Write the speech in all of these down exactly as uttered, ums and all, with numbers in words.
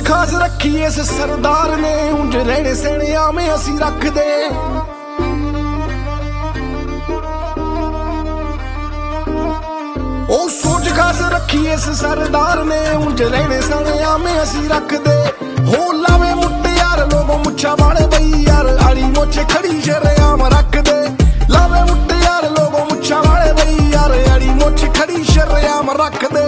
खास रखी इस सरदार ने, उंज रहने सहने आमे असी रख दे। ओ सोच खास रखी इस सरदार ने, उंज रहने सहने आमे असी रख दे। हो लावे मुट्टे यार लोगों मुच्छा वाले बई यार, आड़ी मोछे खड़ी शरेआम रख दे। लावे मुट्टे यार लोगों मुच्छा वाले बई यार, आड़ी मोछे खड़ी शरेआम रख दे।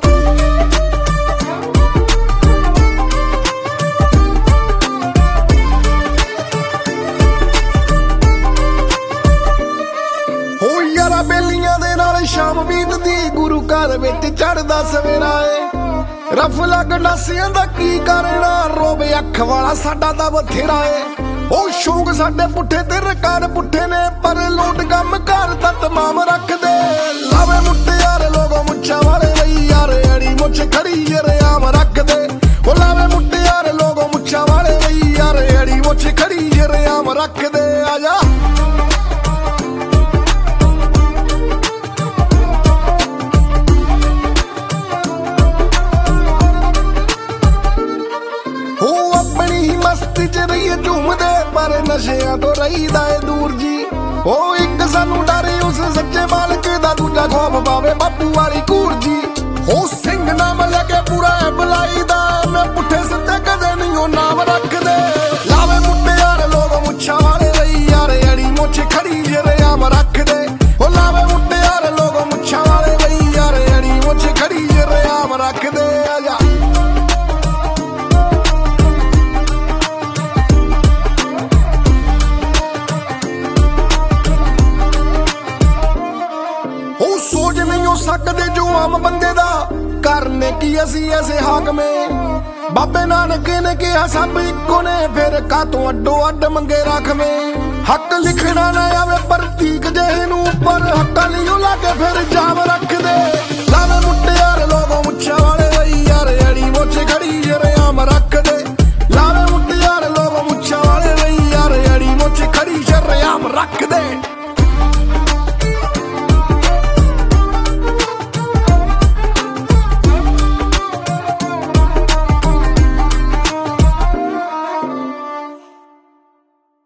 बेलियां दे नाल शाम बीतदी, गुरु घर विच चढ़दा सवेरा ए। रफ लग नासियां दा की करना, रोवे अख वाला साडा दा बथेरा ए। ओ शौक साडे पुट्ठे ते रिकार्ड पुट्ठे ने, पर लोट कम घर दा तमाम रख दे। लावे मुट्टे यार लोगों मुच्छा वाले बई यार, अड़ी मुछ खड़ी शरेआम रख दे। ओ लावे मुट्टे यार लोगों मुच्छा वाले बई यार, अड़ी मुछ खड़ी शरेआम रख दे। आजा मस्ती च रही झूमदे, पर नशियां तो रहीदा है दूर जी। ओ एक सानू डरे उस सच्चे मालक दा, दूजा खौफ पावे बापू वाली कूर जी। ओ सिंह नाम लगे पूरा है बुलाई दा, मैं पुट्ठे सिद्धे कदे नहीं ओ नाम रख दे। लावे मुट्टे यार लोग मुच्छा वाले बई यार, अड़ी मोछे खड़ी शरेआम रख दे। ओ लावे मुट्टे यार लोग मुच्छा वाले बई यार, अड़ी मोछे खड़ी शरेआम रख दे। आजा सोच नहीं हो सकते जो आम बंदे दा, करने की असी ऐसे हाकमे। बाबे नानक ने कहा सब इको ने, फिर का तू अड्डो अड्ड मंगे रखवे। हक लिखना ना आवे प्रतीक जेहे नू, पर हक्का लियो लाके फिर जाम रख दे।